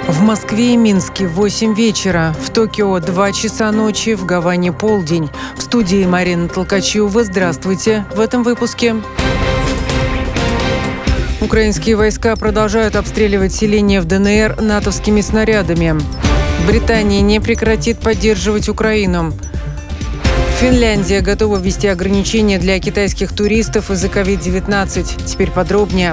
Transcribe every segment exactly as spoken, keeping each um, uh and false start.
В Москве и Минске восемь вечера, в Токио два часа ночи, в Гаване полдень. В студии Марина Толкачева. Здравствуйте. В этом выпуске. Украинские войска продолжают обстреливать селения в ДНР натовскими снарядами. Британия не прекратит поддерживать Украину. Финляндия готова ввести ограничения для китайских туристов из-за ковид девятнадцать. Теперь подробнее.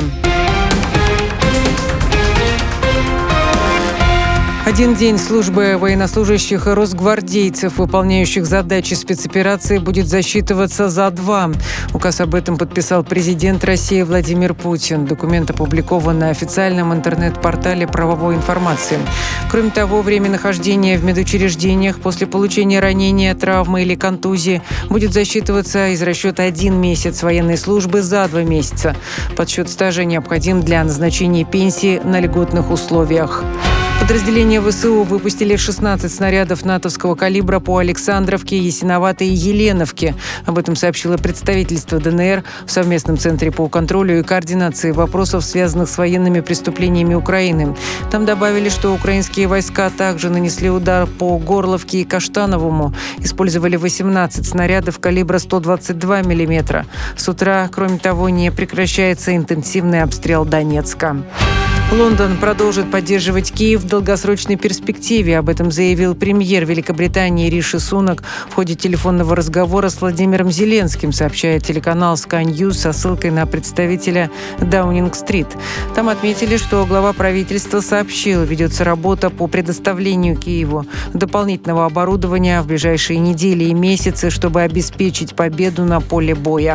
Один день службы военнослужащих и росгвардейцев, выполняющих задачи спецоперации, будет засчитываться за два. Указ об этом подписал президент России Владимир Путин. Документ опубликован на официальном интернет-портале правовой информации. Кроме того, время нахождения в медучреждениях после получения ранения, травмы или контузии будет засчитываться из расчета один месяц военной службы за два месяца. Подсчет стажа необходим для назначения пенсии на льготных условиях. Подразделения ВСУ выпустили шестнадцать снарядов натовского калибра по Александровке, Ясиноватой и Еленовке. Об этом сообщило представительство ДНР в совместном центре по контролю и координации вопросов, связанных с военными преступлениями Украины. Там добавили, что украинские войска также нанесли удар по Горловке и Каштановому. Использовали восемнадцать снарядов калибра сто двадцать два миллиметра. С утра, кроме того, не прекращается интенсивный обстрел Донецка. Лондон продолжит поддерживать Киев в долгосрочной перспективе. Об этом заявил премьер Великобритании Риши Сунак в ходе телефонного разговора с Владимиром Зеленским, сообщает телеканал Sky News со ссылкой на представителя Даунинг-стрит. Там отметили, что глава правительства сообщил, ведется работа по предоставлению Киеву дополнительного оборудования в ближайшие недели и месяцы, чтобы обеспечить победу на поле боя.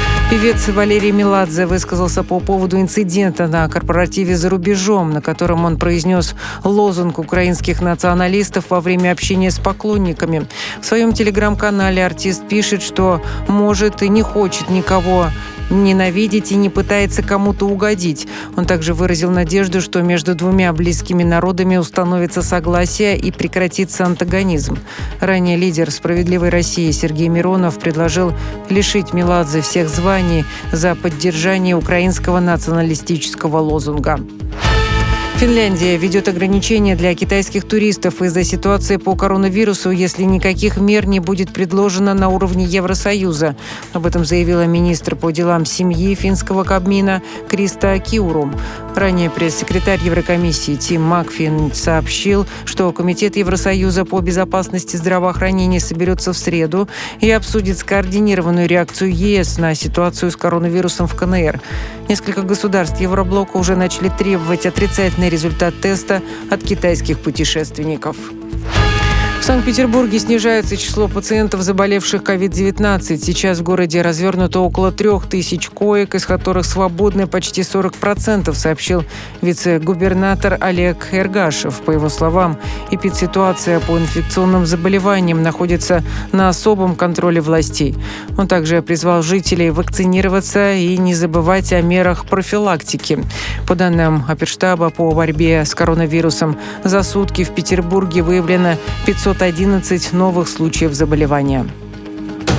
Певец Валерий Меладзе высказался по поводу инцидента на корпоративе за рубежом, на котором он произнес лозунг украинских националистов во время общения с поклонниками. В своем телеграм-канале артист пишет, что может и не хочет никого ненавидеть и не пытается кому-то угодить. Он также выразил надежду, что между двумя близкими народами установится согласие и прекратится антагонизм. Ранее лидер «Справедливой России» Сергей Миронов предложил лишить Меладзе всех званий за поддержание украинского националистического лозунга. Финляндия ведет ограничения для китайских туристов из-за ситуации по коронавирусу, если никаких мер не будет предложено на уровне Евросоюза. Об этом заявила министр по делам семьи финского Кабмина Криста Киуру. Ранее пресс-секретарь Еврокомиссии Тим Макфин сообщил, что Комитет Евросоюза по безопасности здравоохранения соберется в среду и обсудит скоординированную реакцию ЕС на ситуацию с коронавирусом в КНР. Несколько государств Евроблока уже начали требовать отрицательный результат теста от китайских путешественников. В Санкт-Петербурге снижается число пациентов, заболевших ковид девятнадцать. Сейчас в городе развернуто около трех тысяч коек, из которых свободны почти сорок процентов, сообщил вице-губернатор Олег Эргашев. По его словам, эпидситуация по инфекционным заболеваниям находится на особом контроле властей. Он также призвал жителей вакцинироваться и не забывать о мерах профилактики. По данным Оперштаба по борьбе с коронавирусом, за сутки в Петербурге выявлено пятьсот одиннадцать новых случаев заболевания.